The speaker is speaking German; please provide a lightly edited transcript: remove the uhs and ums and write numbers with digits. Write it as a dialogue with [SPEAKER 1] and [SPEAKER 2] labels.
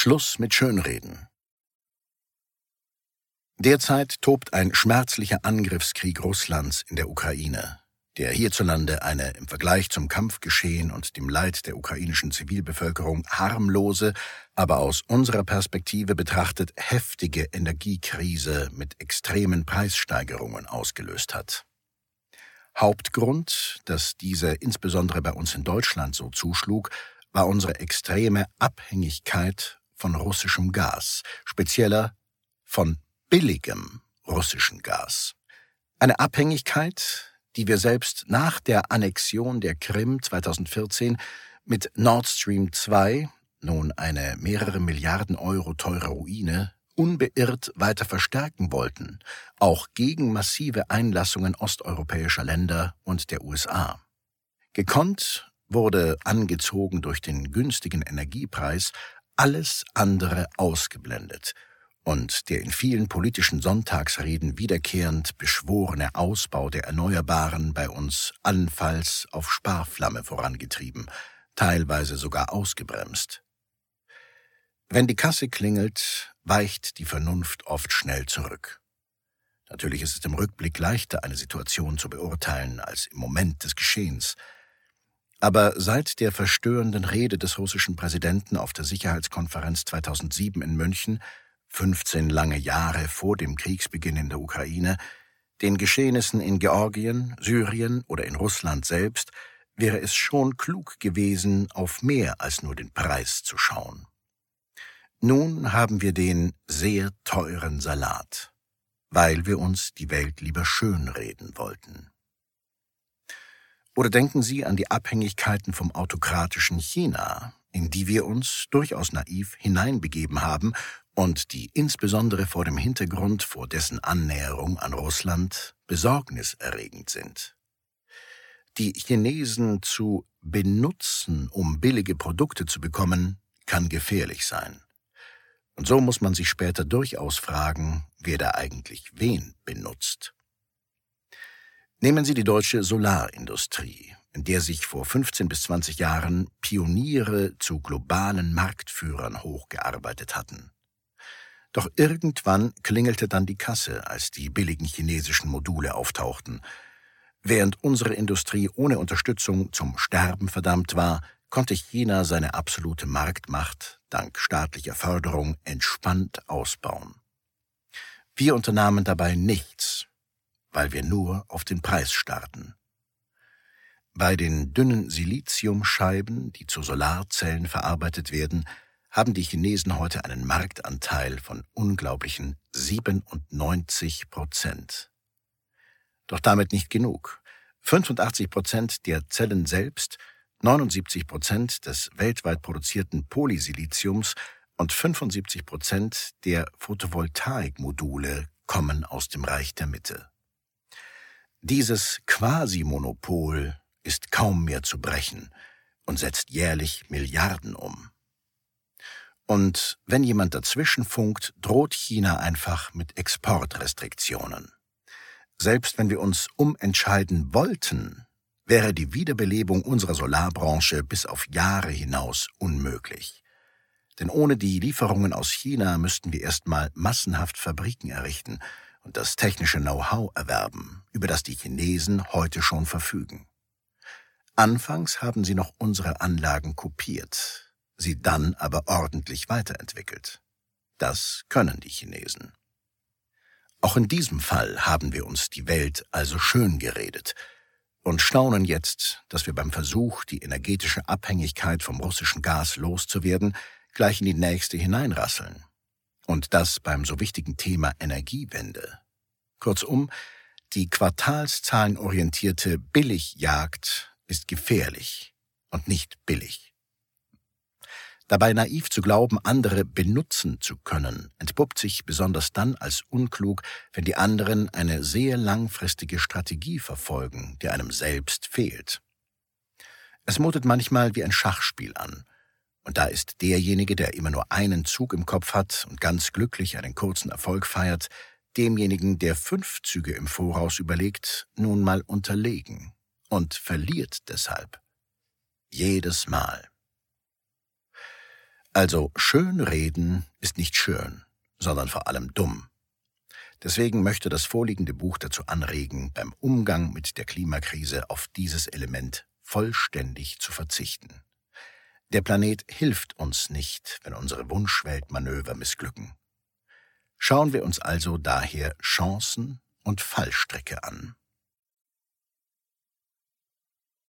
[SPEAKER 1] Schluss mit Schönreden. Derzeit tobt ein schmerzlicher Angriffskrieg Russlands in der Ukraine, der hierzulande eine im Vergleich zum Kampfgeschehen und dem Leid der ukrainischen Zivilbevölkerung harmlose, aber aus unserer Perspektive betrachtet heftige Energiekrise mit extremen Preissteigerungen ausgelöst hat. Hauptgrund, dass diese insbesondere bei uns in Deutschland so zuschlug, war unsere extreme Abhängigkeit von russischem Gas, spezieller von billigem russischen Gas. Eine Abhängigkeit, die wir selbst nach der Annexion der Krim 2014 mit Nord Stream 2, nun eine mehrere Milliarden Euro teure Ruine, unbeirrt weiter verstärken wollten, auch gegen massive Einlassungen osteuropäischer Länder und der USA. Gekonnt wurde, angezogen durch den günstigen Energiepreis, alles andere ausgeblendet und der in vielen politischen Sonntagsreden wiederkehrend beschworene Ausbau der Erneuerbaren bei uns allenfalls auf Sparflamme vorangetrieben, teilweise sogar ausgebremst. Wenn die Kasse klingelt, weicht die Vernunft oft schnell zurück. Natürlich ist es im Rückblick leichter, eine Situation zu beurteilen, als im Moment des Geschehens. Aber seit der verstörenden Rede des russischen Präsidenten auf der Sicherheitskonferenz 2007 in München, 15 lange Jahre vor dem Kriegsbeginn in der Ukraine, den Geschehnissen in Georgien, Syrien oder in Russland selbst, wäre es schon klug gewesen, auf mehr als nur den Preis zu schauen. Nun haben wir den sehr teuren Salat, weil wir uns die Welt lieber schönreden wollten. Oder denken Sie an die Abhängigkeiten vom autokratischen China, in die wir uns durchaus naiv hineinbegeben haben und die insbesondere vor dem Hintergrund vor dessen Annäherung an Russland besorgniserregend sind. Die Chinesen zu benutzen, um billige Produkte zu bekommen, kann gefährlich sein. Und so muss man sich später durchaus fragen, wer da eigentlich wen benutzt. Nehmen Sie die deutsche Solarindustrie, in der sich vor 15 bis 20 Jahren Pioniere zu globalen Marktführern hochgearbeitet hatten. Doch irgendwann klingelte dann die Kasse, als die billigen chinesischen Module auftauchten. Während unsere Industrie ohne Unterstützung zum Sterben verdammt war, konnte China seine absolute Marktmacht dank staatlicher Förderung entspannt ausbauen. Wir unternahmen dabei nichts, weil wir nur auf den Preis starrten. Bei den dünnen Siliziumscheiben, die zu Solarzellen verarbeitet werden, haben die Chinesen heute einen Marktanteil von unglaublichen 97%. Doch damit nicht genug. 85% der Zellen selbst, 79% des weltweit produzierten Polysiliziums und 75% der Photovoltaikmodule kommen aus dem Reich der Mitte. Dieses Quasi-Monopol ist kaum mehr zu brechen und setzt jährlich Milliarden um. Und wenn jemand dazwischen funkt, droht China einfach mit Exportrestriktionen. Selbst wenn wir uns umentscheiden wollten, wäre die Wiederbelebung unserer Solarbranche bis auf Jahre hinaus unmöglich. Denn ohne die Lieferungen aus China müssten wir erstmal massenhaft Fabriken errichten und das technische Know-how erwerben, über das die Chinesen heute schon verfügen. Anfangs haben sie noch unsere Anlagen kopiert, sie dann aber ordentlich weiterentwickelt. Das können die Chinesen. Auch in diesem Fall haben wir uns die Welt also schön geredet und staunen jetzt, dass wir beim Versuch, die energetische Abhängigkeit vom russischen Gas loszuwerden, gleich in die nächste hineinrasseln. Und das beim so wichtigen Thema Energiewende. Kurzum, die quartalszahlenorientierte Billigjagd ist gefährlich und nicht billig. Dabei naiv zu glauben, andere benutzen zu können, entpuppt sich besonders dann als unklug, wenn die anderen eine sehr langfristige Strategie verfolgen, die einem selbst fehlt. Es mutet manchmal wie ein Schachspiel an, und da ist derjenige, der immer nur einen Zug im Kopf hat und ganz glücklich einen kurzen Erfolg feiert, demjenigen, der 5 Züge im Voraus überlegt, nun mal unterlegen und verliert deshalb. Jedes Mal. Also schön reden ist nicht schön, sondern vor allem dumm. Deswegen möchte das vorliegende Buch dazu anregen, beim Umgang mit der Klimakrise auf dieses Element vollständig zu verzichten. Der Planet hilft uns nicht, wenn unsere Wunschweltmanöver missglücken. Schauen wir uns also daher Chancen und Fallstricke an.